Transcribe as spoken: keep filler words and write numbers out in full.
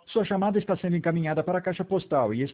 Sua chamada está sendo encaminhada para a caixa postal e